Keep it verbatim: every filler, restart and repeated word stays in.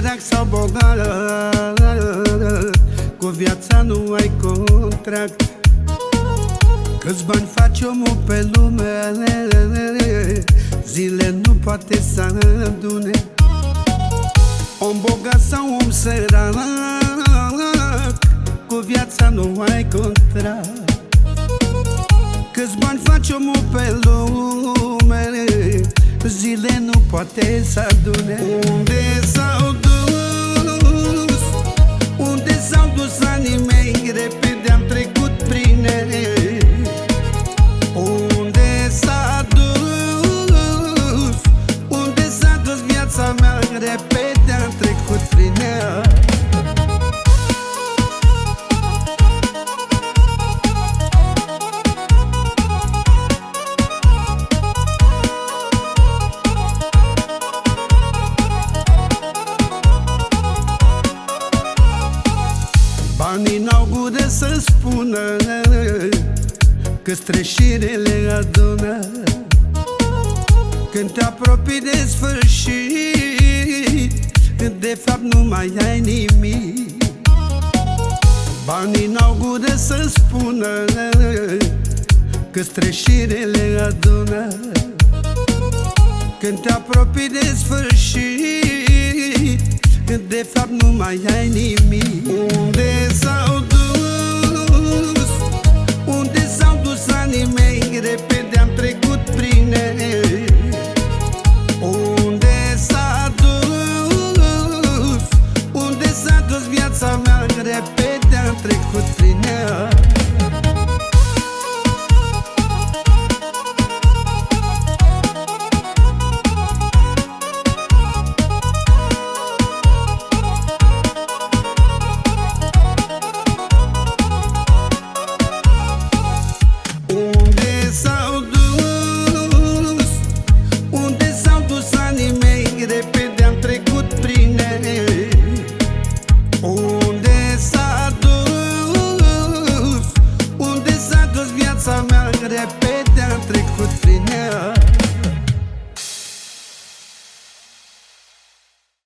sărac sau bogat, cu viața nu ai contract. Câți bani face omul pe lume, zile nu poate să adune. Om bogat sau om sărac, cu viața nu ai contract. Câți bani face omul pe lume, zile nu poate să adune. Unde s-au dus, unde s-au dus anii mei, repede am trecut prin ele. Unde s-a dus, unde s-a dus viața mea, repede am trecut prin ea. Banii n-au gură să spună că-ți treșirele adună. Când te apropii de sfârșit, de fapt nu mai ai nimic. Banii n-au gură să spună că-ți treșirele adună. Când te apropii de sfârșit, de fapt nu mai ai nimic. Unde s-au dus, unde s-au dus anii mei, repede